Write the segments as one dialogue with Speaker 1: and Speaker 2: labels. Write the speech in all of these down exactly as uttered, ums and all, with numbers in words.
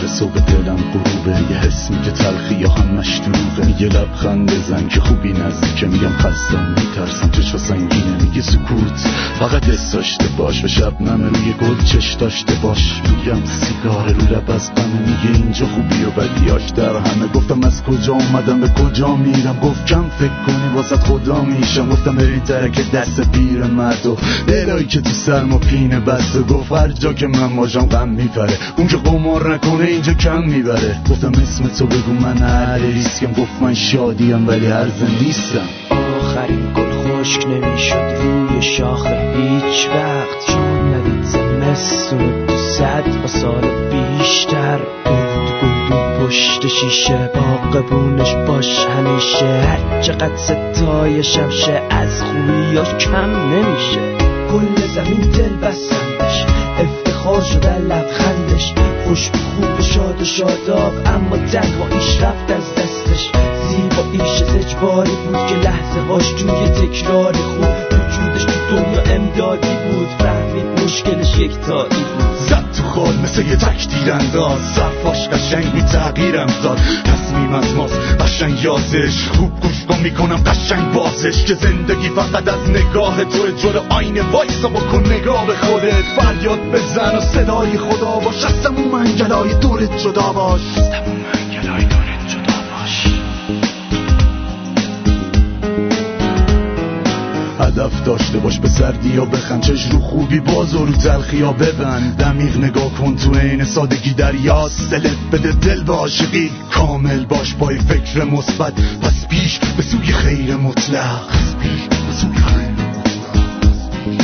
Speaker 1: صبح دلم غروبه، یه حس میگه تلخی یا همش دروغه، میگه لبخند بزن که خوبی نزدیکه، میگم خستم میترسم چشم سنگینه، میگه سکوت فقط حس داشته باش و شبنم روی گل چش داشته باش، میگم سیگار رو لب از غمه، میگه اینجا خوبی و بدیاش در همه. گفتم از کجا اومدم به کجا میرم، گفت کم فکر کنی واسط خدا میشم، گفتم بری ترک دست پیر مرد و دلایی که تو سرم و پینه بسته، گفت هر جا که من باشم غم میپره، اون که قمار نکنه اینجا کم میبره. گفتم اسم تو بگو من هر ریسکم، گفت من شادیم ولی هرزه نیستم.
Speaker 2: آخرین گل خشک نمیشد روی شاخه هیچ وقت، چون ندید زمستون تو صد با سال بیشتر، گلدو گلدو پشت شیشه با قبونش باش همیشه، هر چقدر ستایشم شه از خوبیاش کم نمیشه. کل زمین دل بستندش، افتخار شده لبخندش، خوش خوب و شاد و شاداب، اما تنهاییش رفت از دستش. زیباییش اجباری بود که لحظه هاش توی تکراری خوب، وجودش تو دنیا امدادی بود، فهمید مشکلش یکتایی بود.
Speaker 1: زد تو خال مثل یه تکتیر انداز، صرفاش قشنگ بی تغییرم داد، تصمیم از ماست قشنگ یازش، خوب گوش کن میکنم قشنگ بازش، که زندگی فقط از نگاه تو، جلو آینه وایسا بکن نگاه به خودت، فریاد بزن و صدای خدا باش، هستم اون منگلای دورت جدا باش، هستم اون منگلای دورت جدا باش. هدف داشته باش، به سردی یا بخند، چش رو خوبی باز و رو تلخی یا ببند، دمیغ نگاه کن تو این سادگی دریاست، دلت بده دل به عاشقی، کامل باش با فکر مثبت، پس پیش به سوی خیر مطلق، پس پیش به سوی خیر مطلق.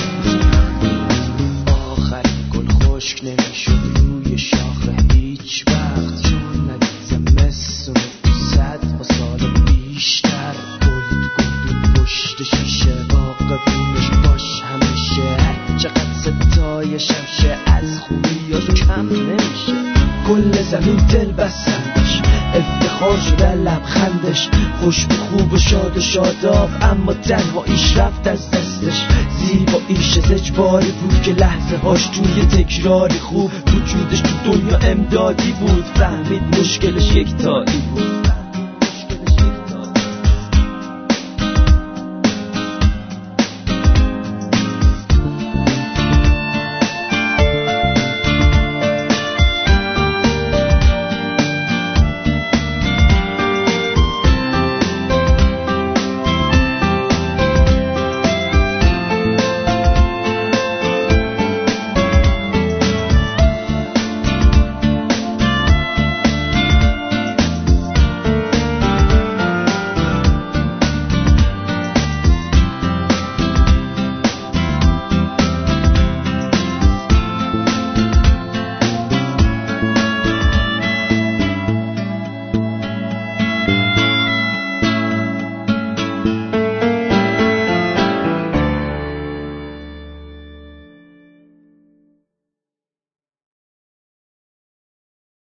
Speaker 2: آخرین گل خشک نمیشد روی شاخه هیچ وقت، چون ندید زمستون تو صد با سال بیشتر، گلدو گلدو پشت شیشه با قبونش باش همیشه، هر چقدر ستایشم شه از خوبیاش کم نمیشه. کل زمین دل بستندش، افتخار شده لبخندش، خوش به خوب و شاد و شاداب، اما تنهاییش رفت از دستش. زیباییش اجباری بود که لحظه هاش توی تکراری خوب، وجودش تو دنیا امدادی بود، فهمید مشکلش یکتایی بود.